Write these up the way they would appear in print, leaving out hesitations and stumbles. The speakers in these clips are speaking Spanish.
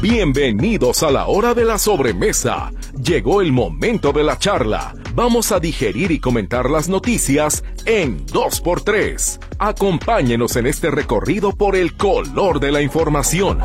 Bienvenidos a la hora de la sobremesa. Llegó el momento de la charla. Vamos a digerir y comentar las noticias en 2x3. Acompáñenos en este recorrido por el color de la información.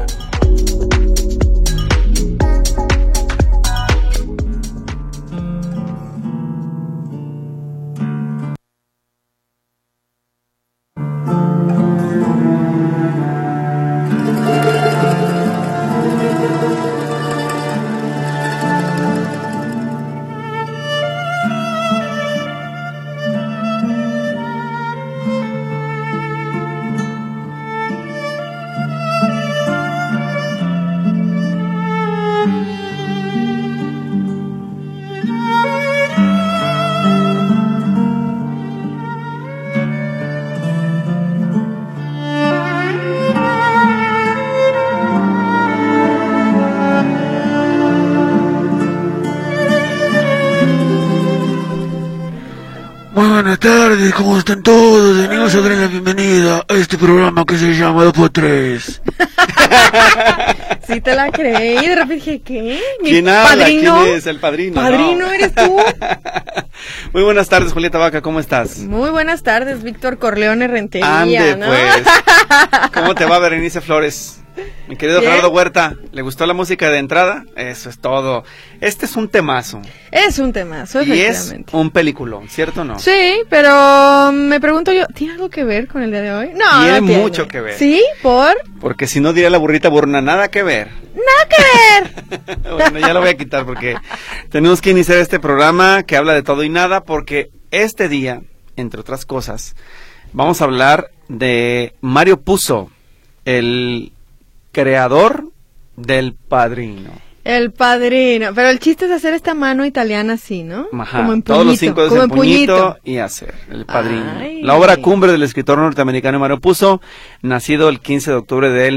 Buenas tardes, ¿cómo están todos? Venimos a dar la bienvenida a este programa que se llama 2x3. Sí te la creí, de repente dije, ¿qué? ¿Quién habla? ¿Padrino? ¿Quién es el padrino? ¿Padrino No. eres tú? Muy buenas tardes, Julieta Vaca, ¿cómo estás? Muy buenas tardes, Víctor Corleone Rentería, Ande, ¿no? pues. ¿Cómo te va, Berenice Flores? Mi querido Bien. Gerardo Huerta, ¿le gustó la música de entrada? Eso es todo. Este es un temazo. Es un temazo, Y es efectivamente. un peliculón, ¿cierto o no? Sí, pero me pregunto yo, ¿tiene algo que ver con el día de hoy? No, Tiene no tiene mucho que ver. ¿Sí? ¿Por? Porque si no diría la burrita burna, nada que ver. ¡Nada que ver! Bueno, ya lo voy a quitar porque tenemos que iniciar este programa que habla de todo y nada, porque este día, entre otras cosas, vamos a hablar de Mario Puzo, el creador del Padrino. El Padrino, pero el chiste es hacer esta mano italiana así, ¿no? Ajá, Como en todos los puñito, 5 dedos como en puñito y hacer el Padrino. Ay. La obra cumbre del escritor norteamericano Mario Puzo, nacido el 15 de octubre de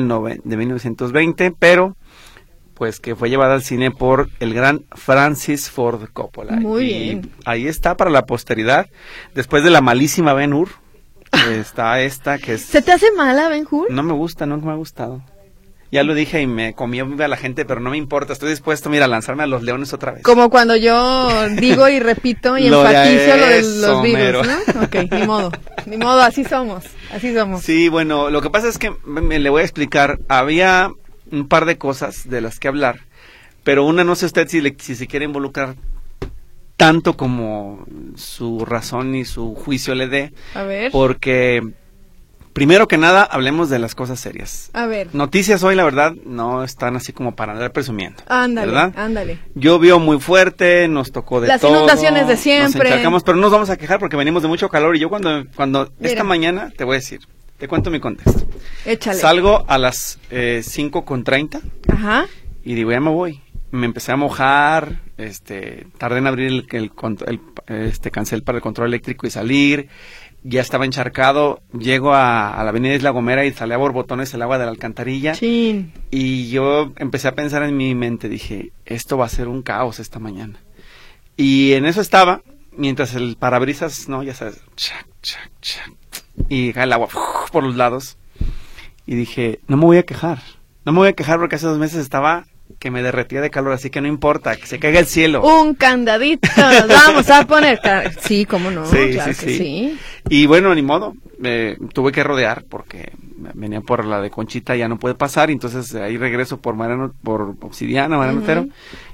1920, pero pues que fue llevada al cine por el gran Francis Ford Coppola. Muy y bien. Ahí está para la posteridad, después de la malísima Ben-Hur, está esta que es... ¿Se te hace mala, Ben-Hur? No me gusta, nunca me ha gustado. Ya lo dije y me comió viva la gente, pero no me importa, estoy dispuesto, mira, a lanzarme a los leones otra vez. Como cuando yo digo y repito y Lo de enfatizo lo de eso, los mero. virus, ¿no? Ok, ni modo, así somos. Sí, bueno, lo que pasa es que le voy a explicar, había un par de cosas de las que hablar, pero una no sé usted si se quiere involucrar tanto como su razón y su juicio le dé, A ver, porque primero que nada hablemos de las cosas serias. a ver, Noticias hoy, la verdad, no están así como para andar presumiendo. ándale, ¿verdad? ándale. Llovió muy fuerte, nos tocó de Las todo. inundaciones de siempre. Nos encharcamos, pero no nos vamos a quejar porque venimos de mucho calor. Y yo cuando Mira. esta mañana, te voy a decir, te cuento mi contexto. Échale. Salgo a las 5:30 Ajá. y digo, ya me voy. Me empecé a mojar, tardé en abrir el cancel para el control eléctrico y salir. Ya estaba encharcado, llego a la avenida Isla Gomera y sale a borbotones el agua de la alcantarilla. Chin. Y yo empecé a pensar en mi mente, dije, esto va a ser un caos esta mañana. Y en eso estaba, mientras el parabrisas, no, ya sabes, chac, chac, chac, y cae el agua por los lados. Y dije, no me voy a quejar porque hace 2 meses estaba que me derretía de calor, así que no importa, que se caiga el cielo. Un candadito, nos vamos a poner. Sí, cómo no, Sí, claro sí, que sí. sí. Y bueno, ni modo, tuve que rodear porque venía por la de Conchita, ya no puede pasar, y entonces ahí regreso por Obsidiana, Mariano Otero,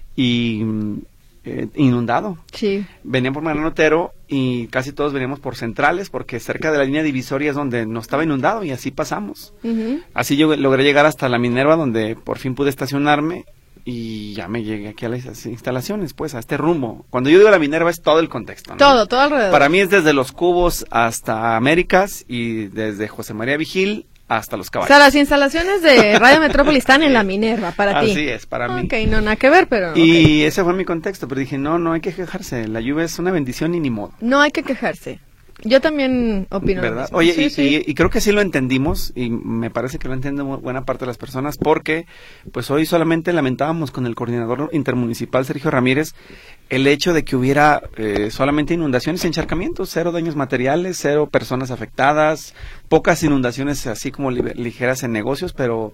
y inundado. Sí. Venían por Mariano Otero y casi todos veníamos por Centrales, porque cerca de la línea divisoria es donde no estaba inundado, y así pasamos. Ujú. Así yo logré llegar hasta la Minerva, donde por fin pude estacionarme, y ya me llegué aquí a las instalaciones, pues, a este rumbo. Cuando yo digo la Minerva es todo el contexto, ¿no? Todo alrededor. Para mí es desde Los Cubos hasta Américas, y desde José María Vigil hasta Los O Caballos. sea, las instalaciones de Radio Metrópoli están en la Minerva, para ti. Así es, para mí. Ok, no, nada que ver, pero... Y ok. ese fue mi contexto, pero dije, no hay que quejarse, la lluvia es una bendición y ni modo. No hay que quejarse. Yo también opino lo ¿Verdad? mismo. Oye, Sí, sí. y creo que sí lo entendimos, y me parece que lo entiende buena parte de las personas, porque pues hoy solamente lamentábamos con el coordinador intermunicipal Sergio Ramírez el hecho de que hubiera solamente inundaciones y encharcamientos, 0 daños materiales, 0 personas afectadas, pocas inundaciones así como ligeras en negocios, pero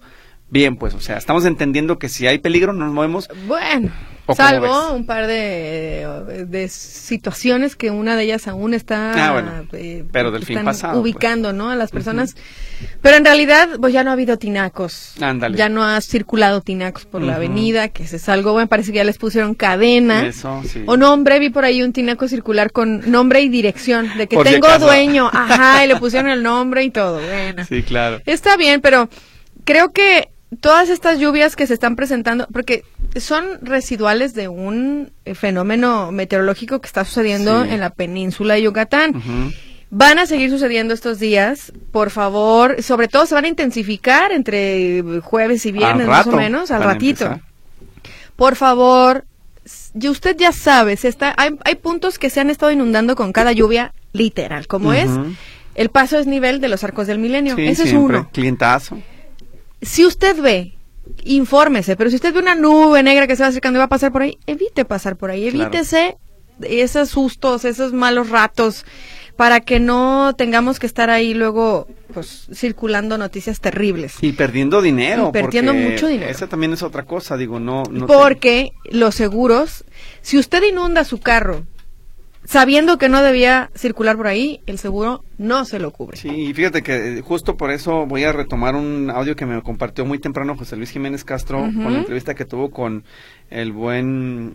bien, pues, o sea, estamos entendiendo que si hay peligro nos movemos. Bueno, salvo un par de situaciones que una de ellas aún está pero del fin pasado, ubicando, pues, ¿no? A las personas. Pero en realidad, pues ya no ha habido tinacos. Ándale. Ya no ha circulado tinacos por la avenida, que ese es algo, bueno, parece que ya les pusieron cadena. Eso, sí. O nombre, vi por ahí un tinaco circular con nombre y dirección, de que por tengo si dueño, ajá, y le pusieron el nombre y todo, bueno. Sí, claro. Está bien, pero creo que todas estas lluvias que se están presentando, porque son residuales de un fenómeno meteorológico que está sucediendo en la península de Yucatán. Van a seguir sucediendo estos días, por favor, sobre todo se van a intensificar entre jueves y viernes, más o menos, al ratito. Por favor, usted ya sabe, hay puntos que se han estado inundando con cada lluvia, literal, como es el paso desnivel de los Arcos del Milenio. Ese es uno. Clientazo. Si usted ve, infórmese, pero si usted ve una nube negra que se va acercando y va a pasar por ahí, evite pasar por ahí, evítese esos sustos, esos malos ratos, para que no tengamos que estar ahí luego, pues, circulando noticias terribles. Y perdiendo dinero. Y perdiendo mucho dinero. Esa también es otra cosa, digo, no porque los seguros, si usted inunda su carro sabiendo que no debía circular por ahí, el seguro no se lo cubre. Sí, fíjate que justo por eso voy a retomar un audio que me compartió muy temprano José Luis Jiménez Castro con la entrevista que tuvo con el buen,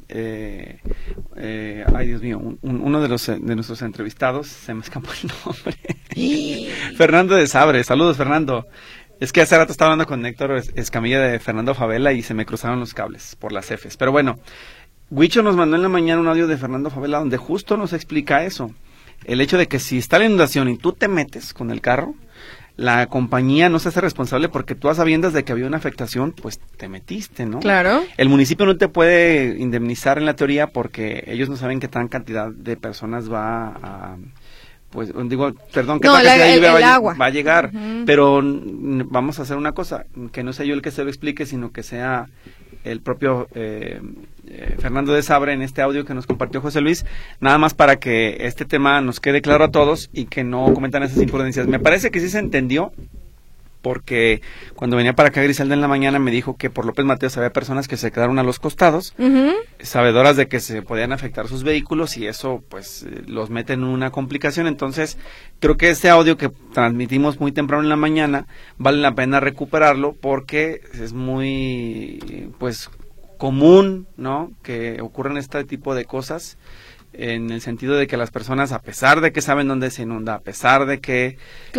ay Dios mío, uno de nuestros entrevistados, se me escapó el nombre. Fernando de Sabre, saludos Fernando. Es que hace rato estaba hablando con Héctor Escamilla de Fernando Favela y se me cruzaron los cables por las Fs, pero bueno. Huicho nos mandó en la mañana un audio de Fernando Favela donde justo nos explica eso. El hecho de que si está la inundación y tú te metes con el carro, la compañía no se hace responsable porque tú a sabiendas de que había una afectación, pues te metiste, ¿no? Claro. El municipio no te puede indemnizar en la teoría porque ellos no saben qué tan cantidad de personas va a... Pues digo, perdón, que agua va a llegar, pero vamos a hacer una cosa, que no sea yo el que se lo explique, sino que sea el propio Fernando de Sabre en este audio que nos compartió José Luis, nada más para que este tema nos quede claro a todos y que no cometan esas imprudencias. Me parece que sí se entendió, porque cuando venía para acá Griselda en la mañana me dijo que por López Mateos había personas que se quedaron a los costados, sabedoras de que se podían afectar sus vehículos y eso pues los mete en una complicación. Entonces creo que este audio que transmitimos muy temprano en la mañana vale la pena recuperarlo porque es muy pues común, ¿no?, que ocurran este tipo de cosas, en el sentido de que las personas, a pesar de que saben dónde se inunda, a pesar de que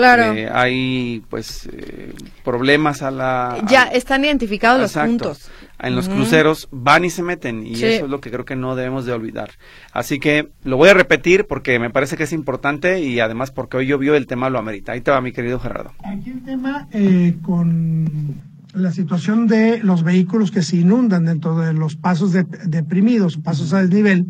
hay pues problemas ya están identificados los puntos en los cruceros, van y se meten y eso es lo que creo que no debemos de olvidar. Así que lo voy a repetir porque me parece que es importante y además porque hoy llovió, el tema lo amerita. Ahí te va, mi querido Gerardo. Aquí el tema con la situación de los vehículos que se inundan dentro de los pasos deprimidos, pasos a desnivel,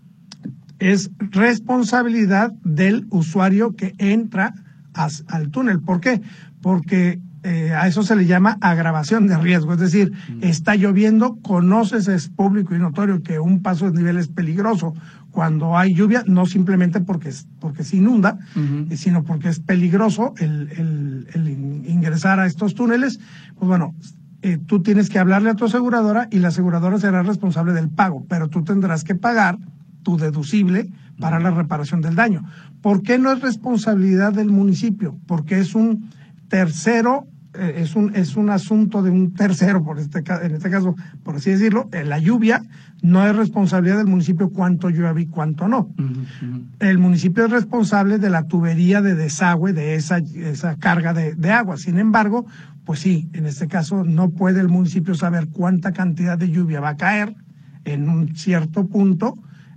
es responsabilidad del usuario que entra al túnel. ¿Por qué? Porque a eso se le llama agravación de riesgo, es decir, está lloviendo, conoces, es público y notorio que un paso de desnivel es peligroso cuando hay lluvia, no simplemente porque se inunda, sino porque es peligroso el ingresar a estos túneles. Pues bueno, tú tienes que hablarle a tu aseguradora y la aseguradora será responsable del pago, pero tú tendrás que pagar tu deducible para la reparación del daño. ¿Por qué no es responsabilidad del municipio? Porque es un tercero, es un asunto de un tercero, en este caso, por así decirlo. La lluvia no es responsabilidad del municipio cuánto llueve y cuánto no. El municipio es responsable de la tubería de desagüe de esa carga de agua. Sin embargo, pues sí, en este caso no puede el municipio saber cuánta cantidad de lluvia va a caer en un cierto punto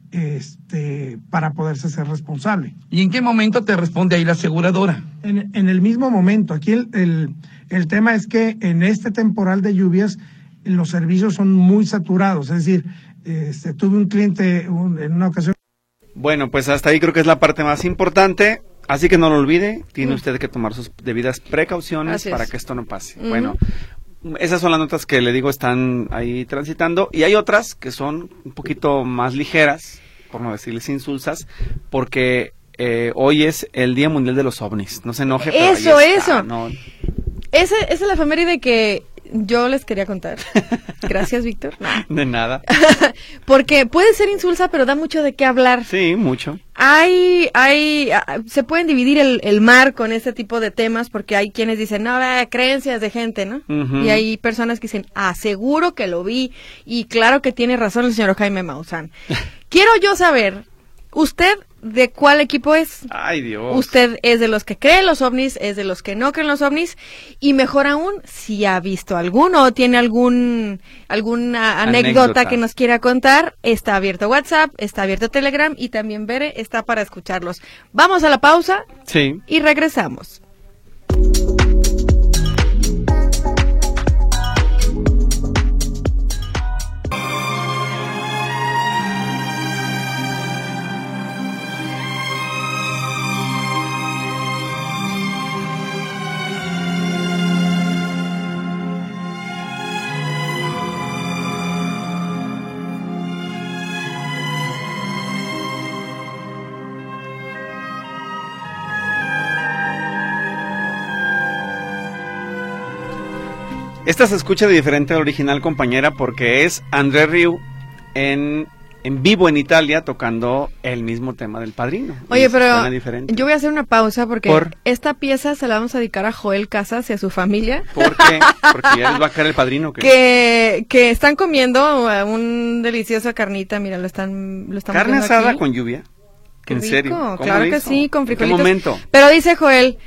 para poderse ser responsable. ¿Y en qué momento te responde ahí la aseguradora? En el mismo momento. Aquí el tema es que en este temporal de lluvias los servicios son muy saturados, es decir, tuve un cliente en una ocasión. Bueno, pues hasta ahí creo que es la parte más importante, así que no lo olvide, tiene usted que tomar sus debidas precauciones para que esto no pase. Bueno, esas son las notas que le digo están ahí transitando, y hay otras que son un poquito más ligeras, por no decirles insulsas, porque hoy es el Día Mundial de los OVNIs. No se enoje, pero eso. ahí está, ¿no? Esa es la efeméride que yo les quería contar. Gracias, Víctor. No. De nada. Porque puede ser insulsa, pero da mucho de qué hablar. Sí, mucho. Se pueden dividir el mar con este tipo de temas, porque hay quienes dicen, no, creencias de gente, ¿no? Ujú. Y hay personas que dicen, seguro que lo vi, y claro que tiene razón el señor Jaime Maussan. Quiero yo saber, ¿usted de cuál equipo es? Ay, Dios. ¿Usted es de los que cree en los ovnis, es de los que no creen en los ovnis? Y mejor aún, si ha visto alguno o tiene alguna anécdota que nos quiera contar, está abierto WhatsApp, está abierto Telegram y también Bere está para escucharlos. Vamos a la pausa Sí. y regresamos. Esta se escucha diferente al original, compañera, porque es André Rieu en vivo en Italia tocando el mismo tema del Padrino. Oye, pero Suena diferente. yo voy a hacer una pausa porque ¿Por? esta pieza se la vamos a dedicar a Joel Casas y a su familia. ¿Por qué? Porque ya les va a caer el Padrino. ¿Qué? Que están comiendo un deliciosa carnita, mira, lo están ¿Carne viendo asada aquí. con lluvia? Qué ¿En rico, serio? ¿Cómo claro lo que hizo? sí, con ¿En qué frijolitos. momento? Pero dice Joel,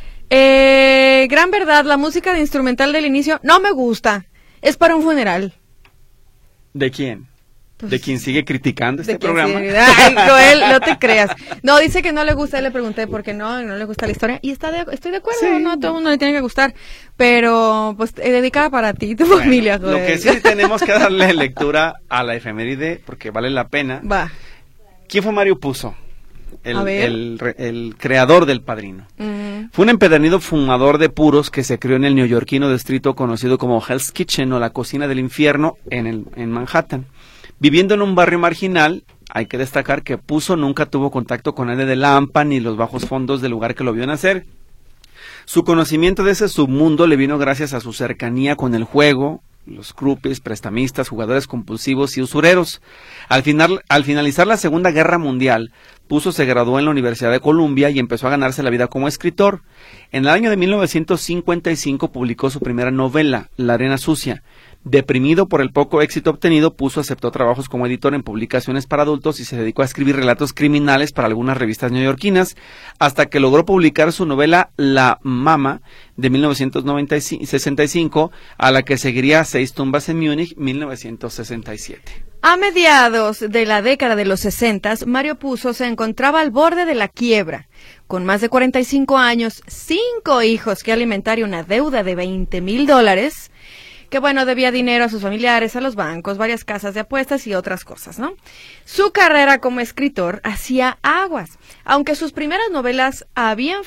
gran verdad, la música de instrumental del inicio no me gusta, es para un funeral. ¿De quién? Pues, ¿De quién sigue criticando este de que programa? sí. Ay, Joel, no te creas. No, dice que no le gusta, le pregunté por qué no le gusta la historia, y estoy de acuerdo, Sí. no a todo mundo le tiene que gustar, pero pues dedicada para ti y tu Bueno, familia, Joel. lo que sí tenemos que darle lectura a la efeméride, porque vale la pena. Va. ¿Quién fue Mario Puzo? A ver. El creador del Padrino. Mm. Fue un empedernido fumador de puros que se crió en el neoyorquino distrito conocido como Hell's Kitchen o la cocina del infierno en Manhattan. Viviendo en un barrio marginal, hay que destacar que Puzo nunca tuvo contacto con nadie de la AMPA ni los bajos fondos del lugar que lo vio nacer. Su conocimiento de ese submundo le vino gracias a su cercanía con el juego, los groupies, prestamistas, jugadores compulsivos y usureros. Al finalizar la Segunda Guerra Mundial, Puzo se graduó en la Universidad de Columbia y empezó a ganarse la vida como escritor. En el año de 1955 publicó su primera novela, La Arena Sucia. Deprimido por el poco éxito obtenido, Puzo aceptó trabajos como editor en publicaciones para adultos y se dedicó a escribir relatos criminales para algunas revistas neoyorquinas, hasta que logró publicar su novela La Mama de 1965, a la que seguiría Seis tumbas en Múnich, 1967. A mediados de la década de los 60, Mario Puzo se encontraba al borde de la quiebra. Con más de 45 años, 5 hijos que alimentar y una deuda de $20,000, que bueno, debía dinero a sus familiares, a los bancos, varias casas de apuestas y otras cosas, ¿no? Su carrera como escritor hacía aguas. Aunque sus primeras novelas habían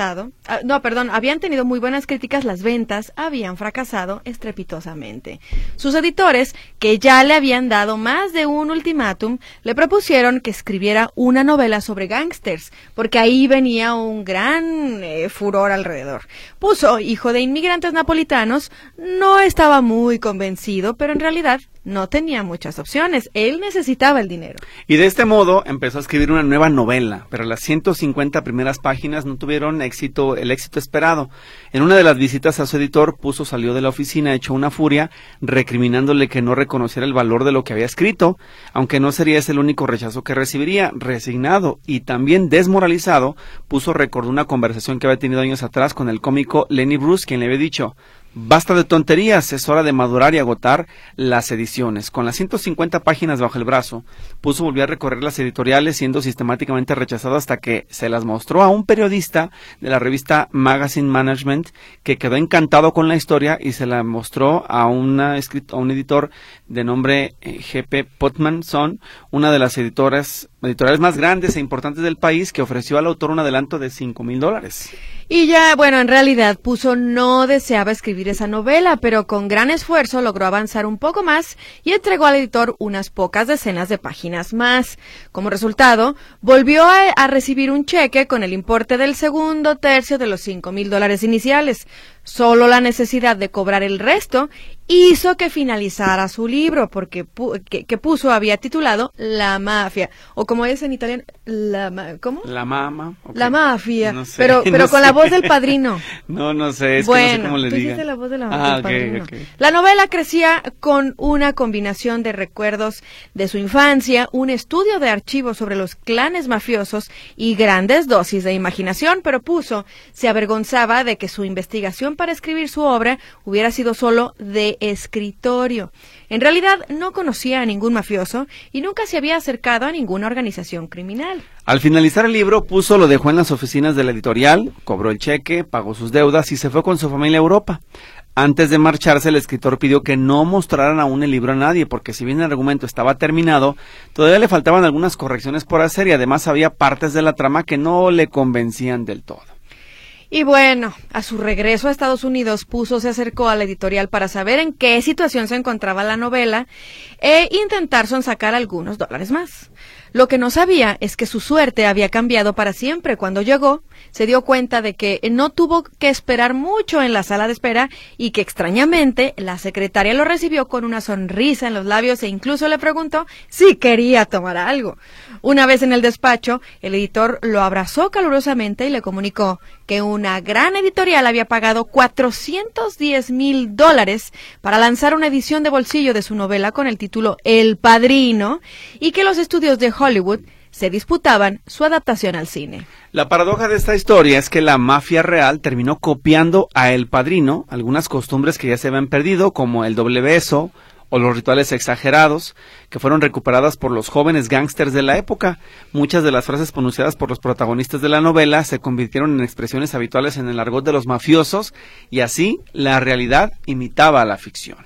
tenido muy buenas críticas, las ventas habían fracasado estrepitosamente. Sus editores, que ya le habían dado más de un ultimátum, le propusieron que escribiera una novela sobre gángsters, porque ahí venía un gran furor alrededor. Puzo, hijo de inmigrantes napolitanos, no estaba muy convencido, pero en realidad no tenía muchas opciones. Él necesitaba el dinero. Y de este modo empezó a escribir una nueva novela, pero las 150 primeras páginas no tuvieron el éxito esperado. En una de las visitas a su editor, Puzo salió de la oficina hecho una furia, recriminándole que no reconociera el valor de lo que había escrito, aunque no sería ese el único rechazo que recibiría. Resignado y también desmoralizado, Puzo recordó una conversación que había tenido años atrás con el cómico Lenny Bruce, quien le había dicho: basta de tonterías, es hora de madurar y agotar las ediciones. Con las 150 páginas bajo el brazo, Puzo volvió a recorrer las editoriales, siendo sistemáticamente rechazado hasta que se las mostró a un periodista de la revista Magazine Management, que quedó encantado con la historia y se la mostró a un editor de nombre G.P. Potmanson, una de las editoriales más grandes e importantes del país, que ofreció al autor un adelanto de $5,000. Y ya, bueno, en realidad Puzo no deseaba escribir esa novela, pero con gran esfuerzo logró avanzar un poco más y entregó al editor unas pocas decenas de páginas más. Como resultado, volvió a recibir un cheque con el importe del segundo tercio de los $5,000 iniciales. Solo la necesidad de cobrar el resto hizo que finalizara su libro, porque que puso había titulado La Mafia, o como es en italiano, ¿cómo? La mama. Okay. La Mafia, No sé, pero no con sé. la voz del Padrino. No sé, es que no sé cómo le tú diga. hiciste la voz de del okay, Padrino. okay. La novela crecía con una combinación de recuerdos de su infancia, un estudio de archivos sobre los clanes mafiosos y grandes dosis de imaginación, pero Puzo se avergonzaba de que su investigación para escribir su obra hubiera sido solo de escritorio. En realidad no conocía a ningún mafioso y nunca se había acercado a ninguna organización criminal. Al finalizar el libro, Puzo lo dejó en las oficinas de la editorial, cobró el cheque, pagó sus deudas y se fue con su familia a Europa. Antes de marcharse, el escritor pidió que no mostraran aún el libro a nadie, porque si bien el argumento estaba terminado, todavía le faltaban algunas correcciones por hacer y además había partes de la trama que no le convencían del todo. Y bueno, a su regreso a Estados Unidos, Puzo se acercó a la editorial para saber en qué situación se encontraba la novela e intentar sonsacar algunos dólares más. Lo que no sabía es que su suerte había cambiado para siempre. Cuando llegó, se dio cuenta de que no tuvo que esperar mucho en la sala de espera y que extrañamente la secretaria lo recibió con una sonrisa en los labios e incluso le preguntó si quería tomar algo. Una vez en el despacho, el editor lo abrazó calurosamente y le comunicó que una gran editorial había pagado $410,000 para lanzar una edición de bolsillo de su novela con el título El Padrino y que los estudios de Hollywood se disputaban su adaptación al cine. La paradoja de esta historia es que la mafia real terminó copiando a El Padrino algunas costumbres que ya se habían perdido, como el doble beso o los rituales exagerados, que fueron recuperadas por los jóvenes gángsters de la época. Muchas de las frases pronunciadas por los protagonistas de la novela se convirtieron en expresiones habituales en el argot de los mafiosos, y así la realidad imitaba a la ficción.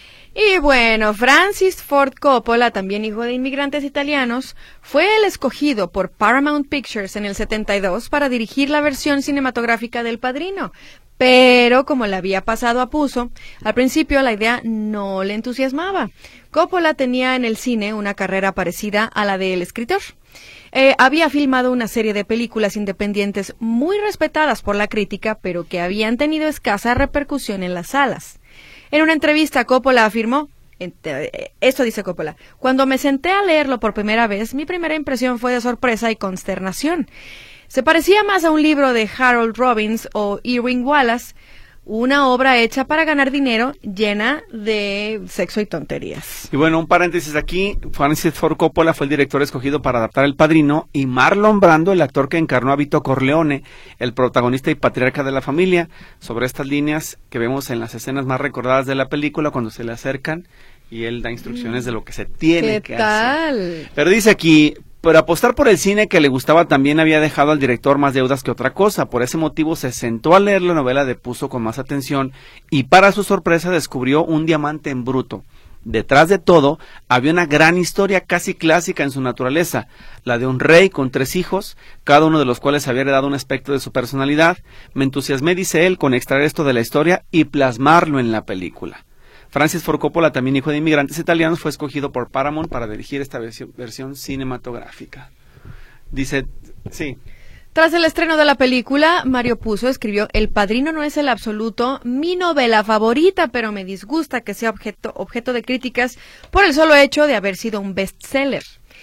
Y bueno, Francis Ford Coppola, también hijo de inmigrantes italianos, fue el escogido por Paramount Pictures en el 72 para dirigir la versión cinematográfica del Padrino. Pero, como le había pasado a Puzo, al principio la idea no le entusiasmaba. Coppola tenía en el cine una carrera parecida a la del escritor. Había filmado una serie de películas independientes muy respetadas por la crítica, pero que habían tenido escasa repercusión en las salas. En una entrevista, Coppola afirmó, esto dice Coppola: cuando me senté a leerlo por primera vez, mi primera impresión fue de sorpresa y consternación. Se parecía más a un libro de Harold Robbins o Irving Wallace, una obra hecha para ganar dinero, llena de sexo y tonterías. Y bueno, un paréntesis aquí: Francis Ford Coppola fue el director escogido para adaptar El Padrino, y Marlon Brando el actor que encarnó a Vito Corleone, el protagonista y patriarca de la familia. Sobre estas líneas que vemos en las escenas más recordadas de la película, cuando se le acercan y él da instrucciones de lo que se tiene que hacer. Pero dice aquí: por apostar por el cine que le gustaba, también había dejado al director más deudas que otra cosa. Por ese motivo se sentó a leer la novela de Puzo con más atención y, para su sorpresa, descubrió un diamante en bruto. Detrás de todo había una gran historia casi clásica en su naturaleza, la de un rey con 3 hijos, cada uno de los cuales había heredado un aspecto de su personalidad. Me entusiasmé, dice él, con extraer esto de la historia y plasmarlo en la película. Francis Ford Coppola, también hijo de inmigrantes italianos, fue escogido por Paramount para dirigir esta versión cinematográfica. Dice, sí. Tras el estreno de la película, Mario Puzo escribió: El Padrino no es en absoluto mi novela favorita, pero me disgusta que sea objeto de críticas por el solo hecho de haber sido un bestseller.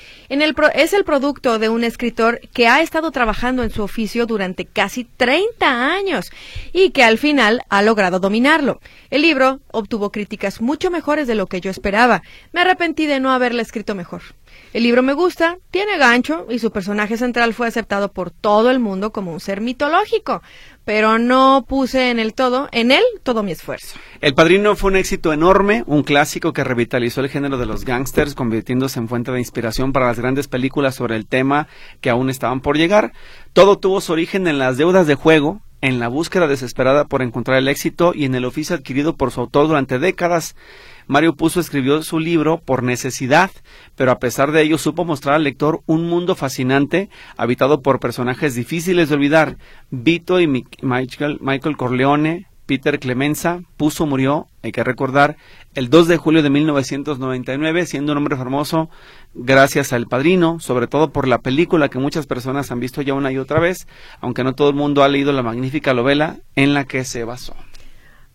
Es el producto de un escritor que ha estado trabajando en su oficio durante casi 30 años y que al final ha logrado dominarlo. El libro obtuvo críticas mucho mejores de lo que yo esperaba. Me arrepentí de no haberla escrito mejor. El libro me gusta, tiene gancho y su personaje central fue aceptado por todo el mundo como un ser mitológico, pero no puse en él todo mi esfuerzo. El Padrino fue un éxito enorme, un clásico que revitalizó el género de los gángsters, convirtiéndose en fuente de inspiración para las grandes películas sobre el tema que aún estaban por llegar. Todo tuvo su origen en las deudas de juego, en la búsqueda desesperada por encontrar el éxito y en el oficio adquirido por su autor durante décadas. Mario Puzo escribió su libro por necesidad, pero a pesar de ello supo mostrar al lector un mundo fascinante, habitado por personajes difíciles de olvidar. Vito y Michael Corleone, Peter Clemenza. Puzo murió, hay que recordar, el 2 de julio de 1999, siendo un hombre famoso gracias a El Padrino, sobre todo por la película que muchas personas han visto ya una y otra vez, aunque no todo el mundo ha leído la magnífica novela en la que se basó.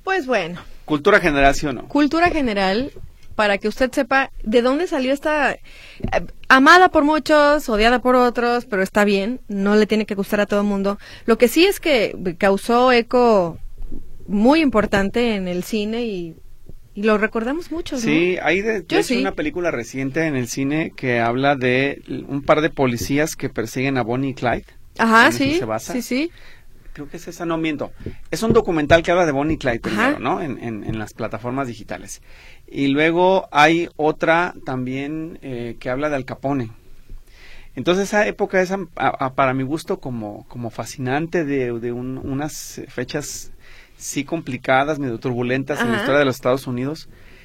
Pues bueno, Cultura general, ¿sí o no? cultura general, para que usted sepa de dónde salió esta amada por muchos, odiada por otros, pero está bien, no le tiene que gustar a todo el mundo. Lo que sí es que causó eco muy importante en el cine y lo recordamos mucho, ¿no? Sí, hay de Yo hecho sí. una película reciente en el cine que habla de un par de policías que persiguen a Bonnie y Clyde. Ajá, ¿En eso sí, se basa? sí. Creo que es esa, no miento. Es un documental que habla de Bonnie y Clyde Ajá. primero, ¿no? En las plataformas digitales. Y luego hay otra también que habla de Al Capone. Entonces esa época es para mi gusto como fascinante de unas fechas sí complicadas, medio turbulentas en la Ajá. historia de los Estados Unidos.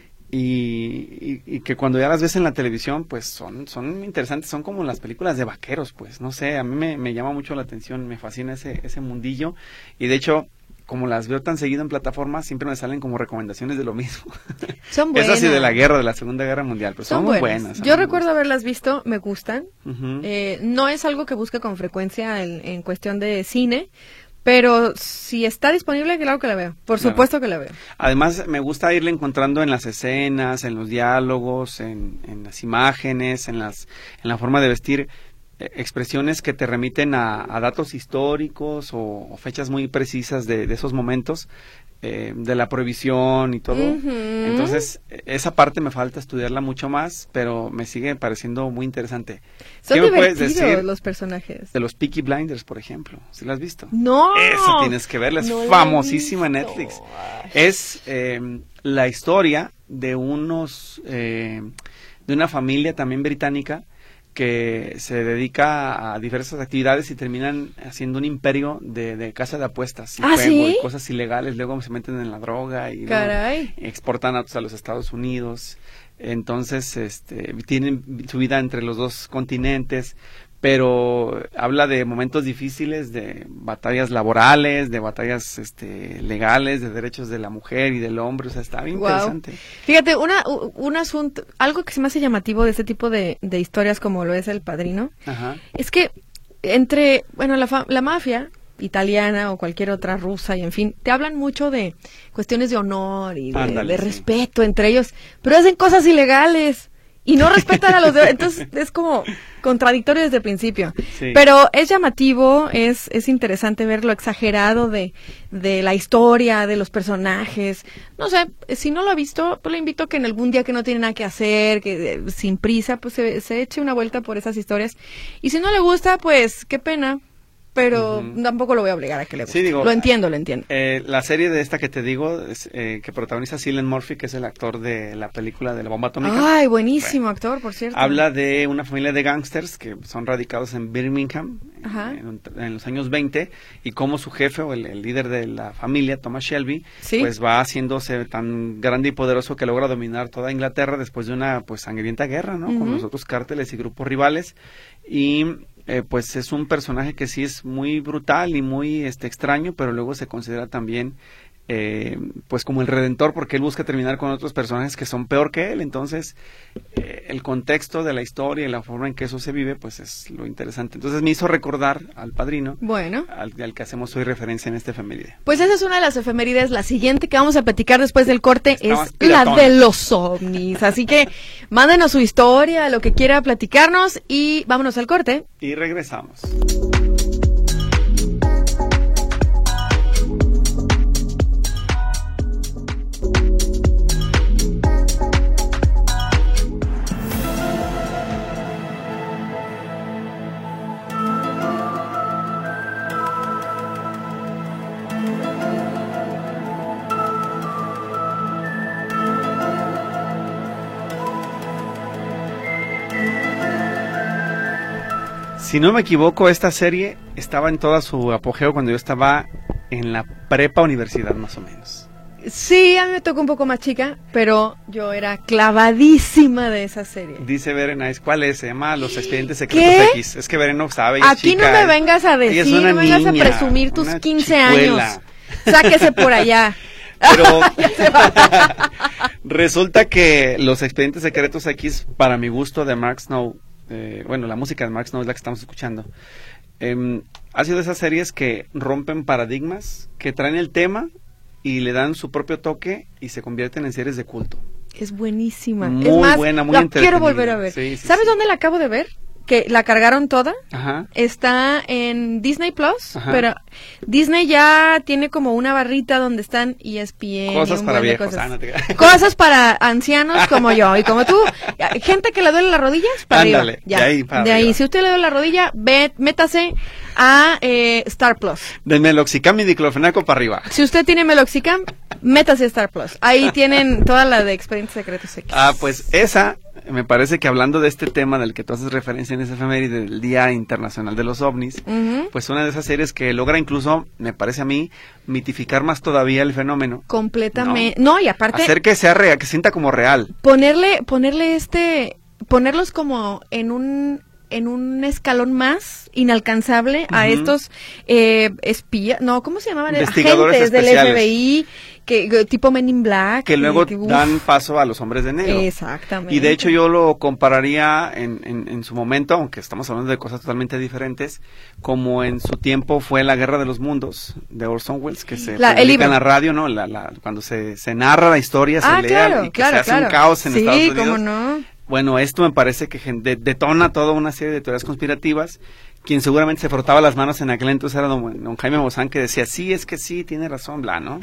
Y que cuando ya las ves en la televisión, pues son interesantes, son como las películas de vaqueros, pues, no sé, a mí me llama mucho la atención, me fascina ese mundillo, y de hecho, como las veo tan seguido en plataformas, siempre me salen como recomendaciones de lo mismo. Son buenas. Esas sí de la guerra, de la Segunda Guerra Mundial, pero son muy buenas. Yo recuerdo haberlas visto, me gustan. Ujú. No es algo que busque con frecuencia en cuestión de cine, pero si está disponible, claro que la veo. Por Claro. supuesto que la veo. Además, me gusta irle encontrando en las escenas, en los diálogos, en las imágenes, en la forma de vestir, expresiones que te remiten a datos históricos o fechas muy precisas de esos momentos, de la prohibición y todo. Ujú. Entonces, esa parte me falta estudiarla mucho más, pero me sigue pareciendo muy interesante. Son ¿Qué me puedes divertidos decir los personajes. de los Peaky Blinders, por ejemplo? ¿Sí la has visto? No. Esa tienes que verla, es No la he famosísima en visto. Netflix. Es la historia de de una familia también británica que se dedica a diversas actividades y terminan haciendo un imperio de casa de apuestas y ¿Ah, juego sí? y cosas ilegales, luego se meten en la droga y luego Caray. exportan a los Estados Unidos. Entonces, tienen su vida entre los dos continentes, pero habla de momentos difíciles, de batallas laborales, de batallas legales, de derechos de la mujer y del hombre, o sea, está bien Guau. interesante. Fíjate, un asunto, algo que se me hace llamativo de este tipo de historias como lo es El Padrino, Ajá. es que la mafia italiana o cualquier otra rusa y en fin, te hablan mucho de cuestiones de honor y Ándale, de sí. respeto entre ellos, pero hacen cosas ilegales y no respetan a los demás, entonces es como contradictorio desde el principio. Sí. Pero es llamativo, es interesante ver lo exagerado de la historia, de los personajes. No sé, si no lo ha visto, pues le invito a que en algún día que no tiene nada que hacer, que sin prisa, pues se eche una vuelta por esas historias. Y si no le gusta, pues qué pena, pero Ujú. tampoco lo voy a obligar a que le guste. Sí, digo, lo entiendo. La serie de esta que te digo, que protagoniza Cillian Murphy, que es el actor de la película de la bomba atómica. Ay, buenísimo actor, por cierto. Habla de una familia de gángsters que son radicados en Birmingham Ajá. en los años 20 y cómo su jefe o el líder de la familia, Thomas Shelby, Sí. pues va haciéndose tan grande y poderoso que logra dominar toda Inglaterra después de una pues sangrienta guerra, ¿no? Con Ujú. los otros cárteles y grupos rivales y pues es un personaje que sí es muy brutal y muy extraño, pero luego se considera también pues como el redentor porque él busca terminar con otros personajes que son peor que él. Entonces el contexto de la historia y la forma en que eso se vive pues es lo interesante. Entonces me hizo recordar al Padrino, Bueno. al que hacemos hoy referencia en esta efeméride. Pues esa es una de las efemérides. La siguiente que vamos a platicar después del corte Está más es la piratona. de los ovnis. Así que mándenos su historia, lo que quiera platicarnos y vámonos al corte. Y regresamos. Si no me equivoco, esta serie estaba en toda su apogeo cuando yo estaba en la prepa universidad, más o menos. Sí, a mí me tocó un poco más chica, pero yo era clavadísima de esa serie. Dice Berenice, ¿cuál es? Se llama Los Expedientes Secretos ¿Qué? X. Es que Beren no sabe, ella es Aquí chica, no me vengas a ella es decir, una no me vengas niña, a presumir tus una 15 chicuela. años. Sáquese por allá. Pero resulta que Los Expedientes Secretos X, para mi gusto, de Mark Snow, la música de Mark Snow es la que estamos escuchando, ha sido de esas series que rompen paradigmas, que traen el tema y le dan su propio toque y se convierten en series de culto. Es buenísima. Muy es más, buena, muy la entretenida. quiero volver a ver. Sí, ¿Sabes dónde la acabo de ver? Que la cargaron toda. Ajá. Está en Disney Plus, Ajá. pero Disney ya tiene como una barrita donde están ESPN. Cosas y un para buen de viejos. cosas. No te creas. Cosas para ancianos como yo y como tú. Gente que le duele las rodillas, para Ándale, arriba. Ya. de ahí para de ahí, arriba. si usted le duele la rodilla, métase a Star Plus. Del meloxicam y diclofenaco para arriba. Si usted tiene Meloxicam, métase a Star Plus. Ahí tienen toda la de Expedientes Secretos X. Pues esa, me parece que hablando de este tema del que tú haces referencia en esa efeméride del Día Internacional de los OVNIs, Ujú. pues una de esas series que logra incluso, me parece a mí, mitificar más todavía el fenómeno. Completamente. No, y aparte, Hacer que sea real, que sienta como real. ponerlos como en un escalón más inalcanzable a Ujú. estos espías, no, ¿cómo se llamaban? Investigadores Agentes del especiales. FBI, que tipo Men in Black. Que luego uf, dan paso a los hombres de negro. Exactamente. Y de hecho yo lo compararía en su momento, aunque estamos hablando de cosas totalmente diferentes, como en su tiempo fue La Guerra de los Mundos de Orson Welles, que se el publica libro. en la radio, ¿no? Cuando se narra la historia, se lea claro, y que claro, se hace un claro. caos en Sí, Estados Unidos. cómo no. Bueno, esto me parece que detona toda una serie de teorías conspirativas. Quien seguramente se frotaba las manos en aquel entonces era don Jaime Maussan, que decía, sí, es que sí, tiene razón, bla, ¿no?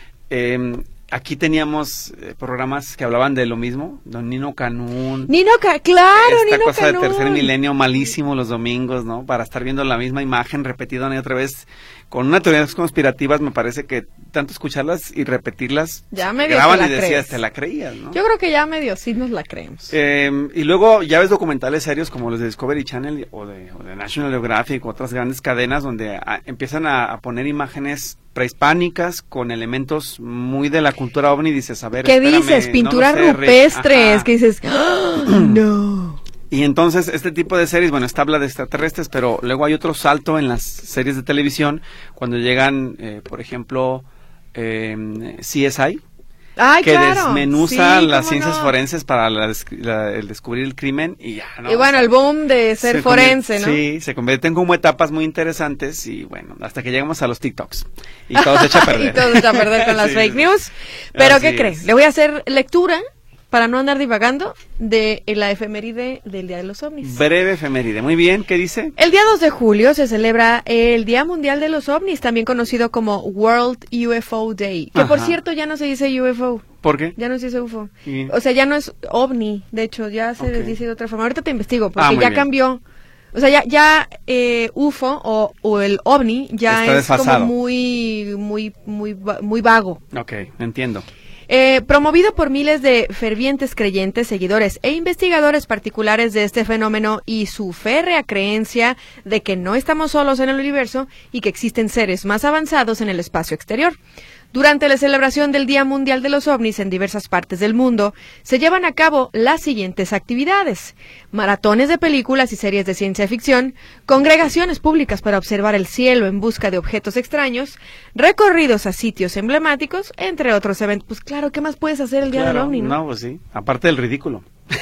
Aquí teníamos programas que hablaban de lo mismo, don Nino Canún. Claro, Esta Nino cosa Canún. de Tercer Milenio malísimo los domingos, ¿no? Para estar viendo la misma imagen repetida una y otra vez. Con una teorías conspirativas me parece que tanto escucharlas y repetirlas Ya se medio graban te y la decías, crees. te la creías, ¿no? Yo creo que ya medio sí nos la creemos. Y luego ya ves documentales serios como los de Discovery Channel o de National Geographic, otras grandes cadenas donde empiezan a poner imágenes prehispánicas con elementos muy de la cultura ovni y dices, a ver, ¿Qué espérame, dices? no Pinturas lo sé, rupestres, Ajá. que dices, ¡ah! No. Y entonces este tipo de series, bueno, esta habla de extraterrestres, pero luego hay otro salto en las series de televisión cuando llegan, por ejemplo, CSI, Ay, que claro. desmenuza Sí, las cómo ciencias no. forenses para el descubrir el crimen y ya, ¿no? Y bueno, el boom de ser se forense, ¿no? Sí, se convierten como etapas muy interesantes y bueno, hasta que llegamos a los TikToks y todo se echa a perder. Y todo se echa a perder con las Sí, fake sí. news. Pero Así ¿qué es. crees? Le voy a hacer lectura, para no andar divagando, de la efeméride del Día de los OVNIs. Breve efeméride, muy bien, ¿qué dice? El día 2 de julio se celebra el Día Mundial de los OVNIs, también conocido como World UFO Day. Que por Ajá. cierto ya no se dice UFO, ¿Por qué? ya no se dice UFO. Y- O sea, ya no es OVNI, de hecho, ya se Ok. dice de otra forma. Ahorita te investigo, porque muy ya bien. cambió. O sea, ya UFO o el OVNI ya Está es desfasado. como muy vago. Ok, entiendo. Promovido por miles de fervientes creyentes, seguidores e investigadores particulares de este fenómeno y su férrea creencia de que no estamos solos en el universo y que existen seres más avanzados en el espacio exterior. Durante la celebración del Día Mundial de los OVNIs en diversas partes del mundo, se llevan a cabo las siguientes actividades: maratones de películas y series de ciencia ficción, congregaciones públicas para observar el cielo en busca de objetos extraños, recorridos a sitios emblemáticos, entre otros eventos. Pues claro, ¿qué más puedes hacer el Día del Claro, OVNI, no? no, pues sí, aparte del ridículo.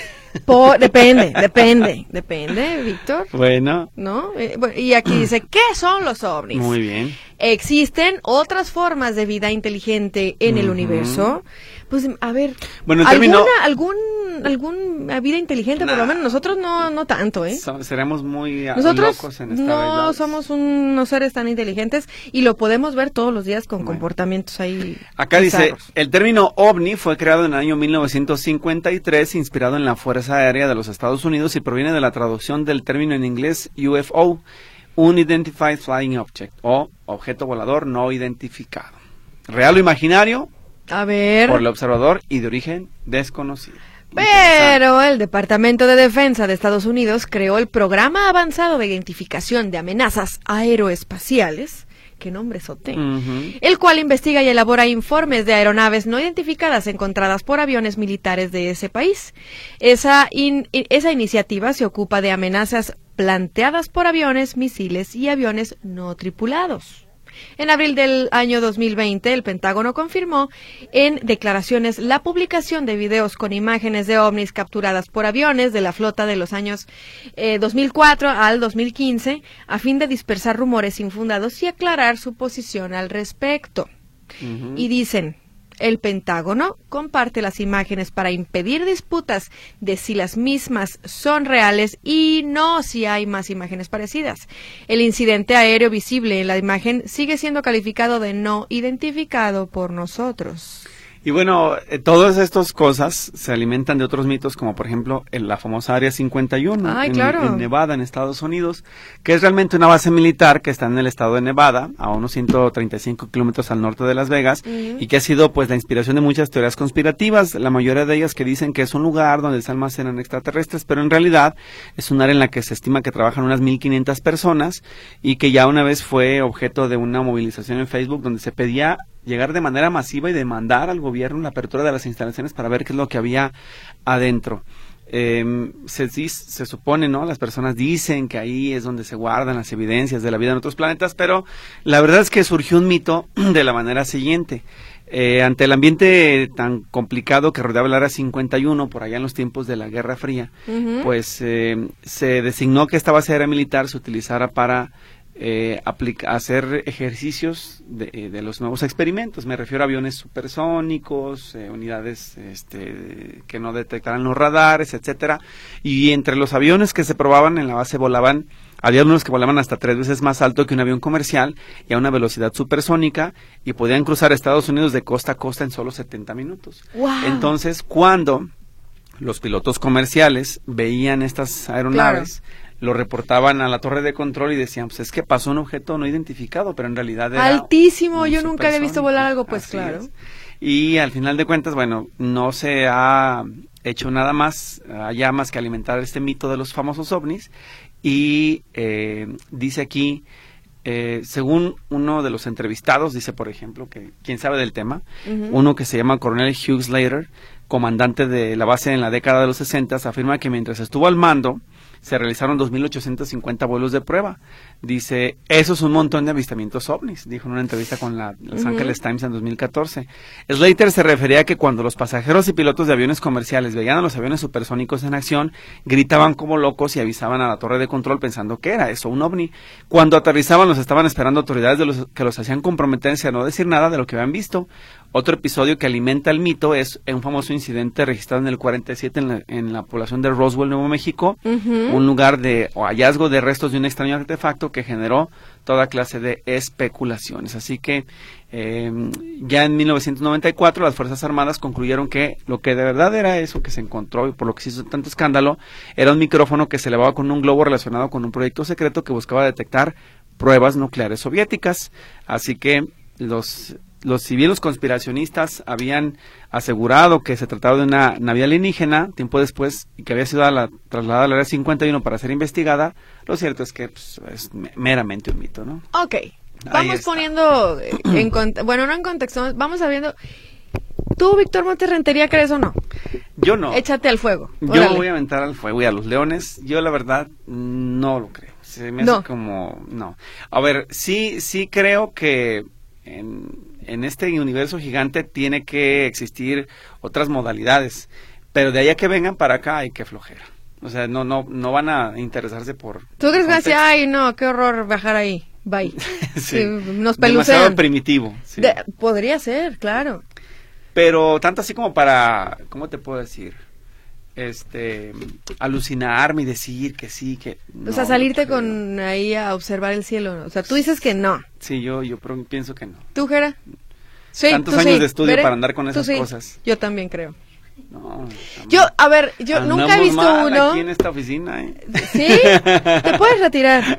Depende, Víctor. Bueno, ¿No? Y aquí dice, ¿qué son los ovnis? muy bien. ¿Existen otras formas de vida inteligente en el Ujú. universo? Pues, a ver, Bueno, en término- alguna vida inteligente, por lo Nah. menos nosotros no tanto, ¿eh? Seremos muy Nosotros locos en estar no aislados. somos unos seres tan inteligentes y lo podemos ver todos los días con Bueno. comportamientos ahí. Acá dice, bizarros. el término OVNI fue creado en el año 1953, inspirado en la Fuerza Aérea de los Estados Unidos y proviene de la traducción del término en inglés UFO, Unidentified Flying Object, o objeto volador no identificado. Real o imaginario, A ver. por el observador y de origen desconocido. Pero el Departamento de Defensa de Estados Unidos creó el Programa Avanzado de Identificación de Amenazas Aeroespaciales, qué nombre sote, Ujú. el cual investiga y elabora informes de aeronaves no identificadas encontradas por aviones militares de ese país. Esa iniciativa se ocupa de amenazas planteadas por aviones, misiles y aviones no tripulados. En abril del año 2020, el Pentágono confirmó en declaraciones la publicación de videos con imágenes de ovnis capturadas por aviones de la flota de los años 2004 al 2015, a fin de dispersar rumores infundados y aclarar su posición al respecto. Y dicen, el Pentágono comparte las imágenes para impedir disputas de si las mismas son reales y no si hay más imágenes parecidas. El incidente aéreo visible en la imagen sigue siendo calificado de no identificado por nosotros. Y bueno, todas estas cosas se alimentan de otros mitos, como por ejemplo en la famosa Área 51 en Nevada, en Estados Unidos, que es realmente una base militar que está en el estado de Nevada, a unos 135 kilómetros al norte de Las Vegas, y que ha sido pues la inspiración de muchas teorías conspirativas, la mayoría de ellas que dicen que es un lugar donde se almacenan extraterrestres, pero en realidad es un área en la que se estima que trabajan unas 1,500 personas y que ya una vez fue objeto de una movilización en Facebook donde se pedía llegar de manera masiva y demandar al gobierno la apertura de las instalaciones para ver qué es lo que había adentro. Se supone, ¿no? Las personas dicen que ahí es donde se guardan las evidencias de la vida en otros planetas, pero la verdad es que surgió un mito de la manera siguiente. Ante el ambiente tan complicado que rodeaba el Área 51, por allá en los tiempos de la Guerra Fría, pues se designó que esta base aérea militar se utilizara para hacer ejercicios de los nuevos experimentos. Me refiero a aviones supersónicos, unidades que no detectaran los radares, etcétera. Y entre los aviones que se probaban en la base había unos que volaban hasta 3 veces más alto que un avión comercial y a una velocidad supersónica y podían cruzar Estados Unidos de costa a costa en solo 70 minutos. ¡Wow! Entonces, cuando los pilotos comerciales veían estas aeronaves, lo reportaban a la torre de control y decían, pues es que pasó un objeto no identificado, pero en realidad era altísimo, yo nunca había visto volar algo, pues claro. Es. Y al final de cuentas, bueno, no se ha hecho nada más, allá más que alimentar este mito de los famosos ovnis, y dice aquí, según uno de los entrevistados, dice por ejemplo, que quien sabe del tema, uno que se llama Coronel Hugh Slater, comandante de la base en la década de los 60, afirma que mientras estuvo al mando, se realizaron 2,850 vuelos de prueba. Dice, eso es un montón de avistamientos ovnis, dijo en una entrevista con la Los Angeles Times en 2014. Slater se refería a que cuando los pasajeros y pilotos de aviones comerciales veían a los aviones supersónicos en acción, gritaban como locos y avisaban a la torre de control pensando que era eso, un ovni. Cuando aterrizaban los estaban esperando autoridades que los hacían comprometerse a no decir nada de lo que habían visto. Otro episodio que alimenta el mito es un famoso incidente registrado en el 47 en la población de Roswell, Nuevo México, un lugar o hallazgo de restos de un extraño artefacto que generó toda clase de especulaciones. Así que ya en 1994 las Fuerzas Armadas concluyeron que lo que de verdad era eso que se encontró y por lo que se hizo tanto escándalo era un micrófono que se elevaba con un globo relacionado con un proyecto secreto que buscaba detectar pruebas nucleares soviéticas. Así que si bien los conspiracionistas habían asegurado que se trataba de una nave alienígena, tiempo después, y que había sido trasladada al Área 51 para ser investigada, lo cierto es que pues, es meramente un mito, ¿no? Ok, vamos poniendo, no en contexto, vamos sabiendo, ¿tú, Víctor Montes Rentería, crees o no? Yo no. Échate al fuego. Yo voy a aventar al fuego y a los leones, yo la verdad no lo creo, se me hace como, no. A ver, sí creo que en este universo gigante tiene que existir otras modalidades, pero de ahí a que vengan para acá hay que flojera. O sea, no van a interesarse por... ¿Tú crees que así, ay, no, qué horror viajar ahí? Bye. Sí, nos pelucean. Demasiado primitivo. Sí. Podría ser, claro. Pero tanto así como para, ¿cómo te puedo decir? Alucinarme y decir que sí, que no. O sea, salirte con ahí a observar el cielo, ¿no? O sea, tú dices que no. Sí, yo pienso que no. ¿Tú, Jera? Sí, tantos años de estudio para andar con esas cosas. Yo también creo. No, yo nunca he visto uno. Aquí en esta oficina, ¿eh? ¿Sí? Te puedes retirar.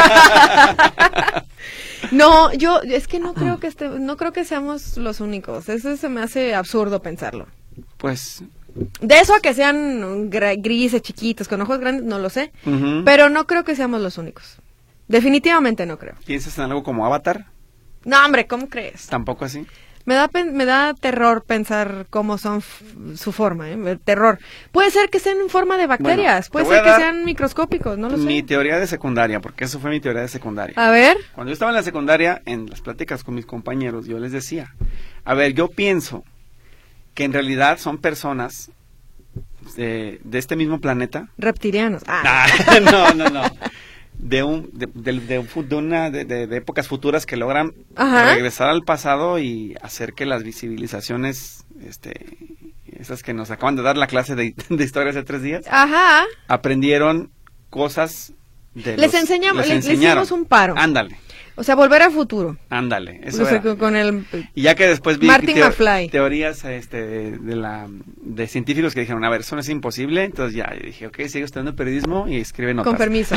No, es que no creo que seamos los únicos. Eso se me hace absurdo pensarlo. Pues de eso a que sean grises, chiquitos, con ojos grandes, no lo sé. Pero no creo que seamos los únicos. Definitivamente no creo. ¿Piensas en algo como Avatar? No, hombre, ¿cómo crees? ¿Tampoco así? Me da terror pensar cómo son su forma, terror. Puede ser que sean en forma de bacterias, puede ser que sean microscópicos, no lo sé. Mi teoría de secundaria, porque eso fue mi teoría de secundaria. A ver. Cuando yo estaba en la secundaria, en las pláticas con mis compañeros, yo les decía, a ver, yo pienso que en realidad son personas de este mismo planeta. Reptilianos. No. de épocas futuras que logran Ajá. regresar al pasado y hacer que las civilizaciones, esas que nos acaban de dar la clase de historia hace 3 días, Ajá. aprendieron cosas de Les hicimos un paro. Ándale. O sea, volver a futuro. Ándale, eso O sea, era. con el... Y ya que después vi Martin McFly. teorías de científicos que dijeron, a ver, eso no es imposible, entonces ya, yo dije, ok, sigo estudiando periodismo y escribe notas. Con permiso.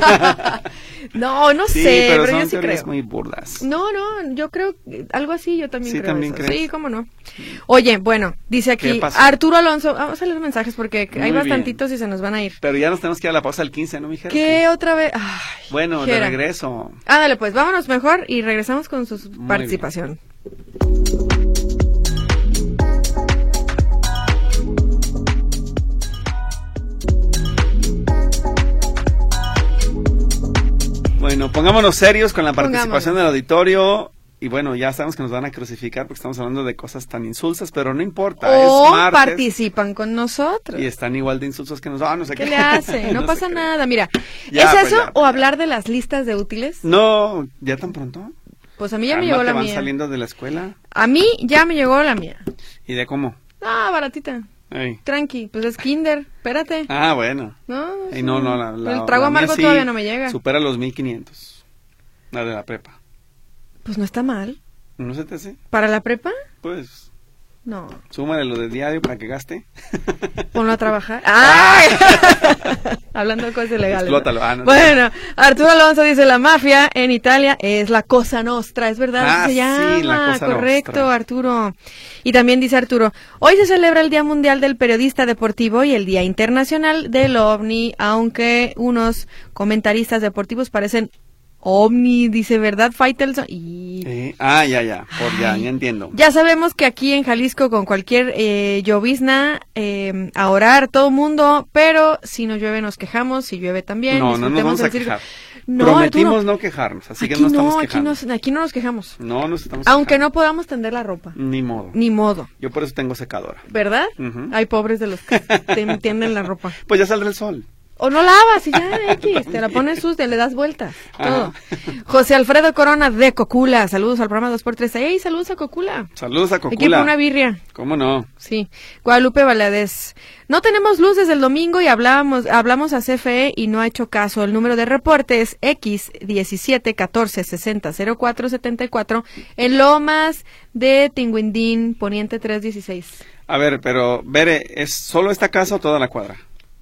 No Sí, sé, pero pero son yo sí teorías creo. muy burdas. No, yo creo algo así, yo también Sí, creo ¿también eso. crees? Sí, cómo no. Oye, bueno, dice ¿Qué aquí pasó? Arturo Alonso, vamos a leer los mensajes porque Muy hay bien. bastantitos y se nos van a ir. Pero ya nos tenemos que ir a la pausa del 15, ¿no, mi Jera? ¿Qué otra vez? Ay, Bueno, de Jera. regreso. Ándale, pues, vámonos mejor y regresamos con su Muy participación. Bueno, pongámonos serios con la participación Pongámonos. del auditorio. Y bueno, ya sabemos que nos van a crucificar porque estamos hablando de cosas tan insulsas, pero no importa. O es martes participan con nosotros. y están igual de insulsos que nosotros. No sé ¿Qué le hace? No sé pasa qué. nada. Mira, Ya, ¿es pues eso ya, o hablar de las listas de útiles? No, ¿ya tan pronto? Pues a mí ya me llegó la van mía. saliendo de la escuela. A mí ya me llegó la mía. ¿Y de cómo? Ah, baratita. Ey. Tranqui, pues es kinder, espérate. Ah, bueno. No, Y no, el trago la mía amargo sí todavía no me llega. Supera los 1500. La de la prepa. Pues no está mal. ¿No se te hace? ¿Para la prepa? Pues, No. súmale lo de diario para que gaste. Ponlo a trabajar. ¡Ay! Hablando de cosas ilegales. ¿no? Explótalo. Ah, no, Bueno, Arturo Alonso dice, la mafia en Italia es la Cosa Nostra, es verdad, Ah, se llama, sí, la Cosa correcto, Nostra. Arturo. Y también dice Arturo, hoy se celebra el Día Mundial del Periodista Deportivo y el Día Internacional del OVNI, aunque unos comentaristas deportivos parecen OVNI, dice, ¿verdad, Faitelson? Y... Ya Ay. entiendo. Ya sabemos que aquí en Jalisco con cualquier llovizna, a orar todo mundo, pero si no llueve nos quejamos, si llueve también. No nos disfrutemos vamos a del circo. quejar. No, Prometimos Arturo, no quejarnos, así que aquí no estamos aquí quejando. aquí no nos quejamos. No nos estamos Aunque quejando. no podamos tender la ropa, Ni modo. ni modo, Yo por eso tengo secadora. ¿verdad? Ujú. Hay pobres de los que tienden la ropa. Pues ya saldrá el sol. O no lavas y ya, X, te la pones sucia, le das vueltas, todo. José Alfredo Corona de Cocula, saludos al programa 2x3. ¡Ey, saludos a Cocula! Saludos a Aquí por Cocula. una birria. ¿Cómo no? Sí, Guadalupe Valadez. No tenemos luz desde el domingo y hablamos a CFE y no ha hecho caso. El número de reporte es X17 14 60 04 74 en Lomas de Tinguindín, Poniente 316. A ver, pero, Bere, ¿es solo esta casa o toda la cuadra?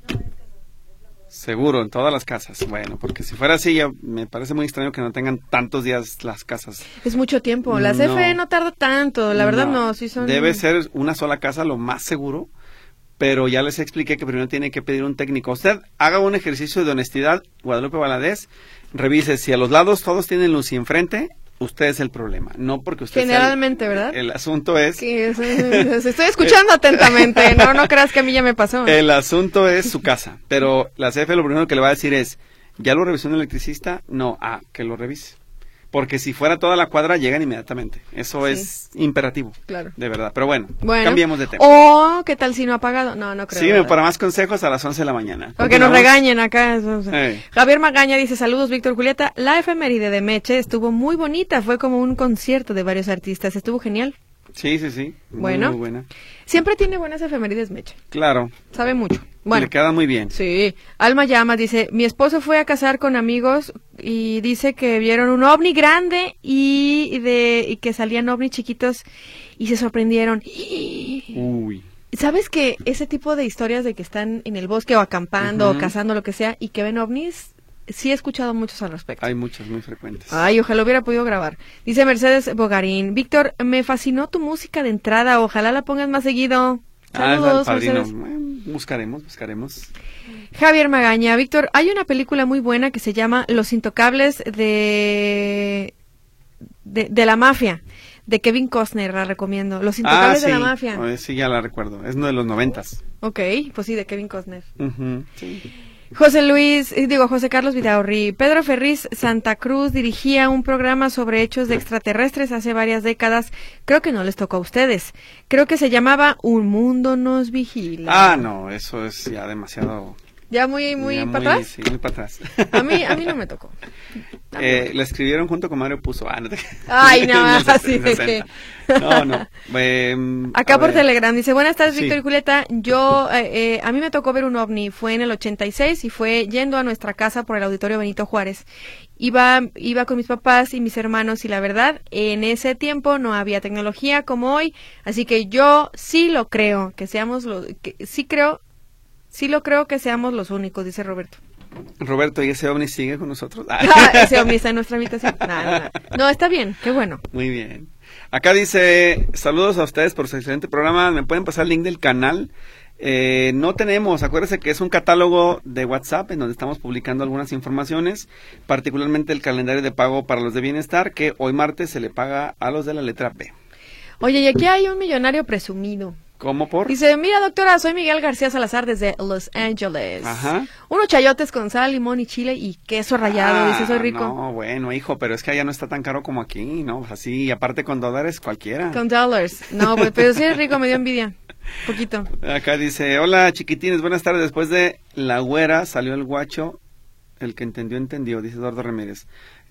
Seguro, en todas las casas. Bueno, porque si fuera así, ya me parece muy extraño que no tengan tantos días las casas. Es mucho tiempo. La No. CFE no tarda tanto, la verdad no. Sí son... Debe ser una sola casa lo más seguro, pero ya les expliqué que primero tiene que pedir un técnico. Usted haga un ejercicio de honestidad, Guadalupe Valadez, revise si a los lados todos tienen luz y enfrente, usted es el problema, no porque usted Generalmente, sea ¿verdad? El asunto es... Sí, estoy escuchando atentamente. No creas que a mí ya me pasó. El asunto es su casa, pero la CFE lo primero que le va a decir es, ¿ya lo revisó un electricista? No, que lo revise. Porque si fuera toda la cuadra, llegan inmediatamente. Eso Sí. es imperativo. Claro. De verdad. Pero bueno, Bueno. cambiemos de tema. O, ¿qué tal si no ha pagado? No creo. Sígueme ¿verdad? para más consejos a las 11 de la mañana. O que nos Continuamos. regañen acá. Ey. Javier Magaña dice, saludos Víctor Julieta, la efeméride de Meche estuvo muy bonita, fue como un concierto de varios artistas, estuvo genial. Sí. Muy, Bueno. muy buena. Siempre tiene buenas efemérides Meche, Claro. sabe mucho. Bueno, Le queda muy bien. sí. Alma Llamas dice, mi esposo fue a cazar con amigos y dice que vieron un ovni grande y que salían ovnis chiquitos y se sorprendieron. Uy. ¿Sabes que ese tipo de historias de que están en el bosque o acampando o cazando lo que sea y que ven ovnis, sí he escuchado muchos al respecto? Hay muchos muy frecuentes. Ay, ojalá hubiera podido grabar. Dice Mercedes Bogarín, Víctor, me fascinó tu música de entrada, ojalá la pongas más seguido. Es el Saludos, padrino. Mercedes. Buscaremos. Javier Magaña, Víctor, hay una película muy buena que se llama Los Intocables de la Mafia, de Kevin Costner, la recomiendo. Los Intocables de la Mafia. Sí, ya la recuerdo. Es uno de los 90s. Ok, pues sí, de Kevin Costner. Ujú, sí. José Carlos Vidaurri. Pedro Ferriz Santa Cruz dirigía un programa sobre hechos de extraterrestres hace varias décadas. Creo que no les tocó a ustedes. Creo que se llamaba Un Mundo Nos Vigila. No, eso es ya demasiado Ya muy para atrás. Sí, muy para atrás. A mí no me tocó. Le escribieron junto con Mario Puzo. No te... Ay, no, así de que... No. Acá por ver. Telegram dice, buenas tardes, Sí. Víctor y Julieta. Yo, a mí me tocó ver un ovni, fue en el 86 y fue yendo a nuestra casa por el Auditorio Benito Juárez. Iba con mis papás y mis hermanos y la verdad, en ese tiempo no había tecnología como hoy, así que yo sí lo creo, sí lo creo que seamos los únicos, dice Roberto. Roberto, ¿y ese ovni sigue con nosotros? Ese ovni está en nuestra habitación. No, está bien, qué bueno. Muy bien. Acá dice, saludos a ustedes por su excelente programa. ¿Me pueden pasar el link del canal? No tenemos, acuérdense que es un catálogo de WhatsApp en donde estamos publicando algunas informaciones, particularmente el calendario de pago para los de bienestar, que hoy martes se le paga a los de la letra B. Oye, y aquí hay un millonario presumido. ¿Cómo por? Dice, mira doctora, soy Miguel García Salazar desde Los Ángeles. Ajá. Unos chayotes con sal, limón y chile y queso rallado, dice, soy rico. No, bueno, hijo, pero es que allá no está tan caro como aquí, ¿no? Así, y aparte con dólares cualquiera. Con dollars. No, pues, pero sí es rico, me dio envidia. Poquito. Acá dice, hola chiquitines, buenas tardes. Después de La Güera salió el guacho. El que entendió, dice Eduardo Ramírez.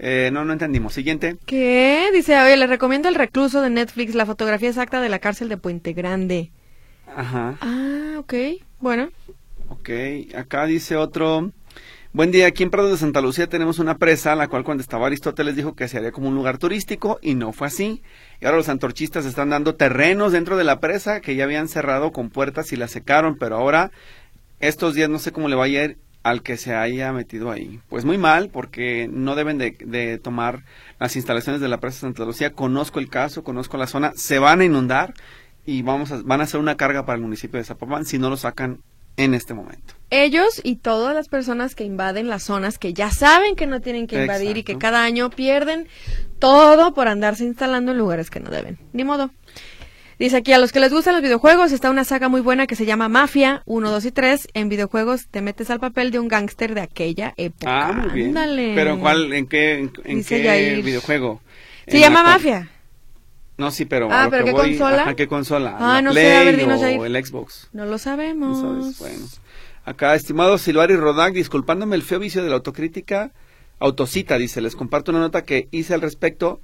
No entendimos. Siguiente. ¿Qué? Dice, oye, le recomiendo El Recluso de Netflix, la fotografía exacta de la cárcel de Puente Grande. Ajá. Ah, ok, bueno. Ok, acá dice otro. Buen día, aquí en Prado de Santa Lucía tenemos una presa, la cual cuando estaba Aristóteles dijo que se haría como un lugar turístico y no fue así. Y ahora los antorchistas están dando terrenos dentro de la presa que ya habían cerrado con puertas y la secaron, pero ahora estos días no sé cómo le vaya a ir al que se haya metido ahí. Pues muy mal, porque no deben de tomar las instalaciones de la presa de Santa Lucía. Conozco el caso, conozco la zona, se van a inundar y van a hacer una carga para el municipio de Zapopan si no lo sacan en este momento. Ellos y todas las personas que invaden las zonas que ya saben que no tienen que invadir. Exacto. Y que cada año pierden todo por andarse instalando en lugares que no deben. Ni modo. Dice aquí, a los que les gustan los videojuegos, está una saga muy buena que se llama Mafia 1, 2 y 3. En videojuegos te metes al papel de un gángster de aquella época. Ah, muy bien. Ándale. ¿Pero cuál, en qué videojuego? Se llama Mafia. No, sí, pero... ¿pero qué consola? ¿A qué consola? Ah, no Play sé, a ver, dinos ahí. ¿O el Xbox? No lo sabemos. No sabes, bueno. Acá, estimado Silvari Rodak, disculpándome el feo vicio de la autocrítica, autocita, dice, les comparto una nota que hice al respecto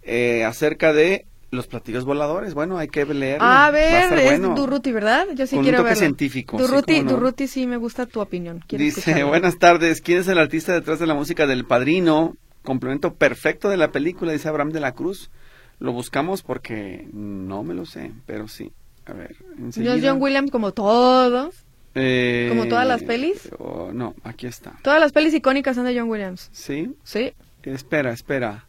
acerca de los platillos voladores. Bueno, hay que leerlo. A ver, bueno. Es Durruti, ¿verdad? Yo sí con quiero un toque verlo. Científico. Durruti, sí, no. Durruti, sí me gusta tu opinión. Quiero dice, escucharlo. buenas tardes, ¿quién es el artista detrás de la música del Padrino? Complemento perfecto de la película, dice Abraham de la Cruz. Lo buscamos porque no me lo sé, pero sí. A ver, enseguida. John Williams como todos. Como todas las pelis. No, aquí está. Todas las pelis icónicas son de John Williams. ¿Sí? Sí. Espera.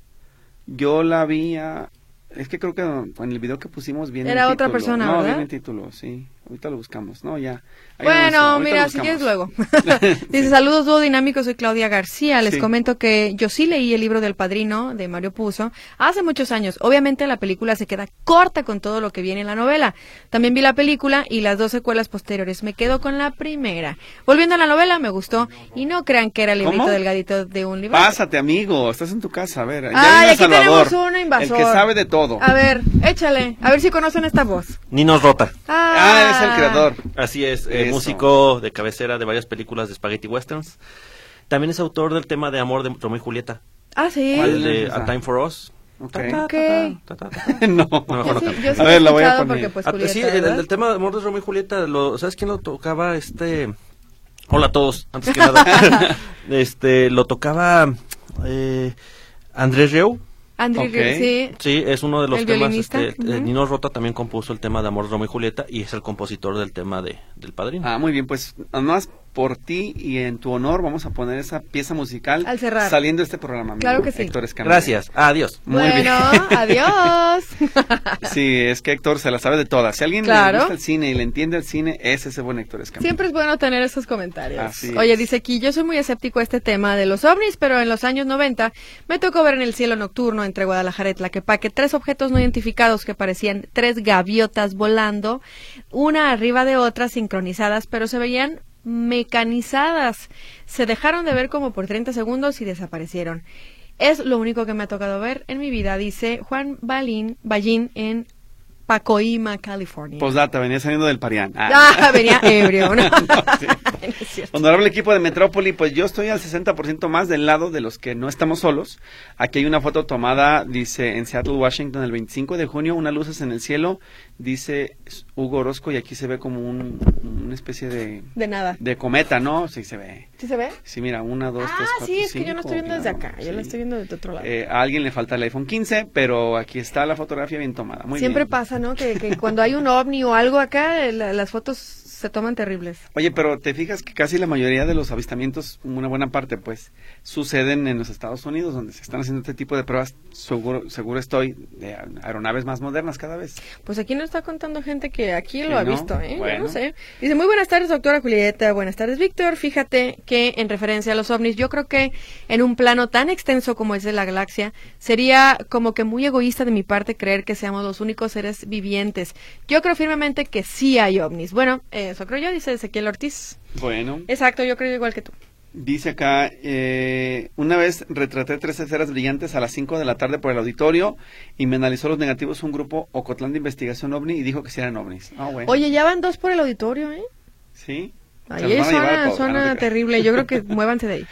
Yo la vi es que creo que en el video que pusimos viene Era el otra título. persona, No, ¿verdad? viene el título, sí. Ahorita lo buscamos. No, ya. Bueno, mira, si quieres luego. Dice, saludos, dúo dinámico, soy Claudia García. Les comento que yo sí leí el libro del Padrino de Mario Puzo hace muchos años. Obviamente la película se queda corta con todo lo que viene en la novela. También vi la película y las 2 secuelas posteriores. Me quedo con la primera. Volviendo a la novela, me gustó. Y no crean que era el librito delgadito de un libro. Pásate, amigo. Estás en tu casa, a ver. Ay, aquí Salvador, tenemos un invasor. El que sabe de todo. A ver, échale. A ver si conocen esta voz. Ninos Rota. Es el creador. Así es, músico de cabecera de varias películas de spaghetti westerns. También es autor del tema de Amor de Romeo y Julieta. Ah, sí. El de A Time for Us. Okay. No, mejor no. Yo sí a ver, la voy a poner. Pues, Julieta, sí, el tema de Amor de Romeo y Julieta, ¿sabes quién lo tocaba? Hola a todos, antes que nada. Lo tocaba Andrés Rieu. Sí. Sí, es uno de los temas. Uh-huh. Nino Rota también compuso el tema de Amor, Romeo y Julieta y es el compositor del tema del Padrino. Ah, muy bien, pues además por ti y en tu honor vamos a poner esa pieza musical al cerrar, saliendo de este programa. Claro que sí. Héctor Escamilla. Gracias, adiós. Muy bien. Adiós. Sí, es que Héctor se la sabe de todas. Si alguien le gusta el cine y le entiende el cine, es ese buen Héctor Escamilla. Siempre es bueno tener esos comentarios. Así Oye, es. dice aquí, yo soy muy escéptico a este tema de los ovnis, pero en los años 90 me tocó ver en el cielo nocturno entre Guadalajara y Tlaquepaque 3 objetos no identificados que parecían 3 gaviotas volando, una arriba de otra, sincronizadas, pero se veían mecanizadas. Se dejaron de ver como por 30 segundos y desaparecieron. Es lo único que me ha tocado ver en mi vida, dice Juan Ballín en Pacoima, California. Postdata, venía saliendo del Parián. Venía ebrio, ¿no? No, sí. No es cierto. Honorable equipo de Metrópoli, pues yo estoy al 60% más del lado de los que no estamos solos. Aquí hay una foto tomada, dice, en Seattle, Washington, el 25 de junio, unas luces en el cielo, dice Hugo Orozco, y aquí se ve como una especie de nada. de cometa, ¿no? Sí se ve. ¿Sí se ve? Sí, mira, 1, 2, 3, 4, sí, es que yo no 5, estoy viendo desde claro, acá, yo sí. la estoy viendo desde otro lado. A alguien le falta el iPhone 15, pero aquí está la fotografía bien tomada. Muy Siempre bien. pasa, ¿no? Que cuando hay un ovni o algo acá, las fotos se toman terribles. Oye, pero te fijas que casi la mayoría de los avistamientos, una buena parte, pues, suceden en los Estados Unidos, donde se están haciendo este tipo de pruebas, seguro estoy, de aeronaves más modernas cada vez. Pues aquí nos está contando gente que aquí lo Sí, ha ¿no? visto, ¿eh? Bueno. Yo no sé. Dice, muy buenas tardes, doctora Julieta. Buenas tardes, Víctor. Fíjate que en referencia a los ovnis, yo creo que en un plano tan extenso como es de la galaxia, sería como que muy egoísta de mi parte creer que seamos los únicos seres vivientes. Yo creo firmemente que sí hay ovnis. Bueno, eso creo yo, dice Ezequiel Ortiz. Bueno, Exacto, yo creo igual que tú. dice acá, una vez retraté 3 esferas brillantes a las 5 de la tarde por el auditorio y me analizó los negativos un grupo Ocotlán de investigación ovni y dijo que sí eran ovnis. Ah, bueno. Oye, ya van 2 por el auditorio, ¿eh? ¿Sí? Se Ahí los van a llevar a todos. suena Ah, no te creas. terrible. Yo creo que muévanse de ahí.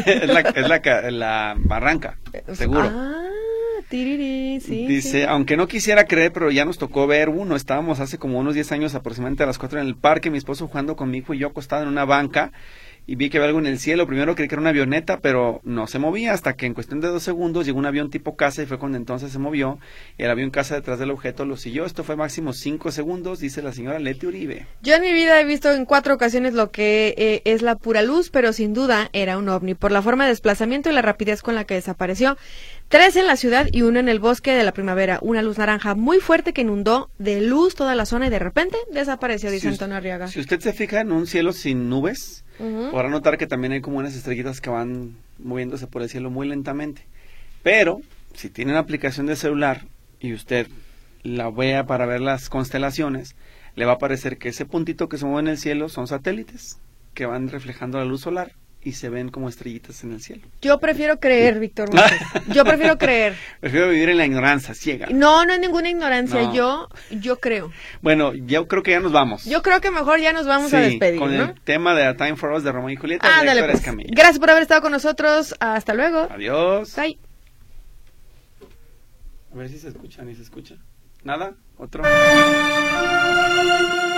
es la barranca, seguro. Tiriri, sí. Dice, sí. aunque no quisiera creer, pero ya nos tocó ver uno. Estábamos hace como unos 10 años, aproximadamente a las 4 en el parque, mi esposo jugando con mi hijo y yo acostado en una banca, y vi que había algo en el cielo. Primero creí que era una avioneta, pero no se movía, hasta que en cuestión de 2 segundos llegó un avión tipo caza, y fue cuando entonces se movió, y el avión caza detrás del objeto lo siguió. Esto fue máximo 5 segundos, dice la señora Leti Uribe. Yo en mi vida he visto en 4 ocasiones lo que es la pura luz, pero sin duda era un ovni, por la forma de desplazamiento y la rapidez con la que desapareció. 3 en la ciudad y 1 en el bosque de la primavera. Una luz naranja muy fuerte que inundó de luz toda la zona y de repente desapareció, dice Antonio Arriaga. Si usted se fija en un cielo sin nubes, Ujú. podrá notar que también hay como unas estrellitas que van moviéndose por el cielo muy lentamente. Pero, si tiene una aplicación de celular y usted la vea para ver las constelaciones, le va a parecer que ese puntito que se mueve en el cielo son satélites que van reflejando la luz solar y se ven como estrellitas en el cielo. Yo prefiero creer, Víctor Montes. Yo prefiero creer. Prefiero vivir en la ignorancia ciega. No es ninguna ignorancia. No. Yo creo. Bueno, yo creo que ya nos vamos. Yo creo que mejor ya nos vamos a despedir, con ¿no? el tema de A Time for Us de Romeo y Julieta. de Ándale, Héctor pues. Escamilla. Gracias por haber estado con nosotros. Hasta luego. Adiós. Bye. A ver si se escucha, ni se escucha. ¿Nada? ¿Otro?